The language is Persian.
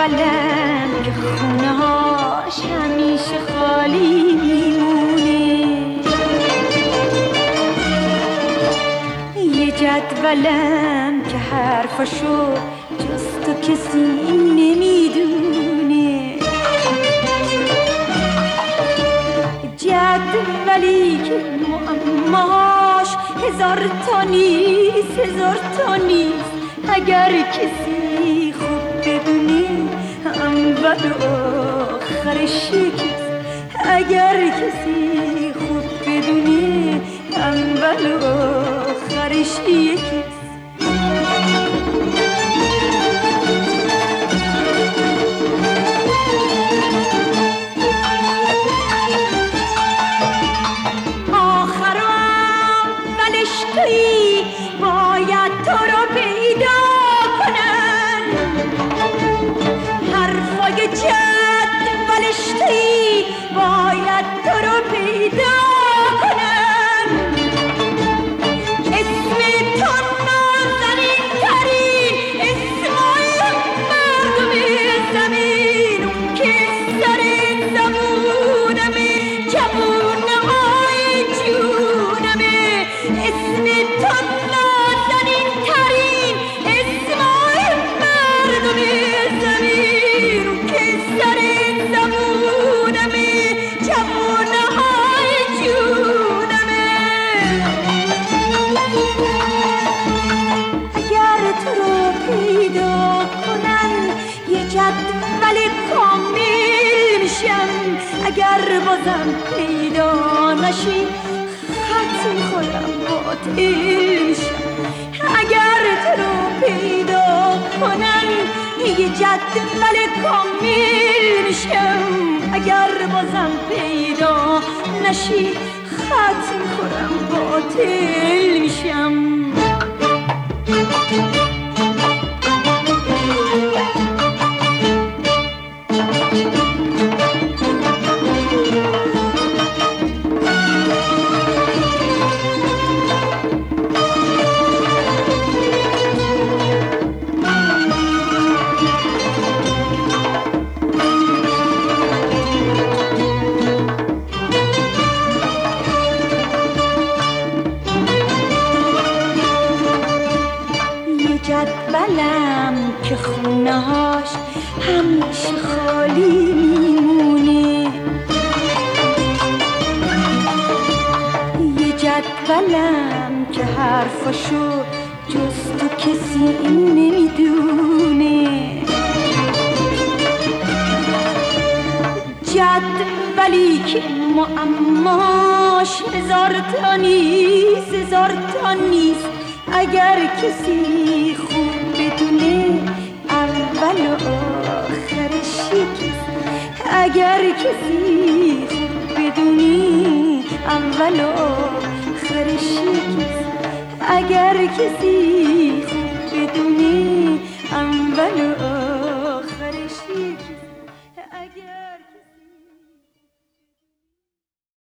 جدولم که خونه هاش همیشه خالی میمونه، یه جدولم که حرفاشو جز تو کسی نمیدونه، جدولی که معماش هزار تا نیست، هزار تا نیست. اگر کسی خوب بدونه اول و آخرش یکیست، اگر کسی خوب بدونه اول و آخرش یکیست. آخر و اولش تویی، باید تو رو پیدا کنن، حرفای جدولش تویی، باید تو رو پیدا کنن. اسم تو نازنین ترین اسمای مردم زمین، اون که سر زبونمه، جوونهای جونمه. اسم تو نازنین ترین اسمای مردم زمین، اون که سر زبونمه، جوونهای جونمه. اگر تو رو پیدا کنن یه جدول کامل میشم، اگر بازم پیدا نشی خط میخورم باطل میشم. اگر تو رو پیدا کنن یه جدول کامل میشم، اگر بازم پیدا نشی خط میخورم باطل میشم. جدولم که خونه هاش همیشه خالی میمونه، یه جدولم که حرفاشو جز تو کسی نمیدونه، جدولی که معماش هزار تا نیست، هزار تا نیست. اگر کسی خوب بدونه اول و آخرش یکیست، اگر کسی خوب بدونه اول و آخرش یکیست، اگر کسی خوب بدونه اول و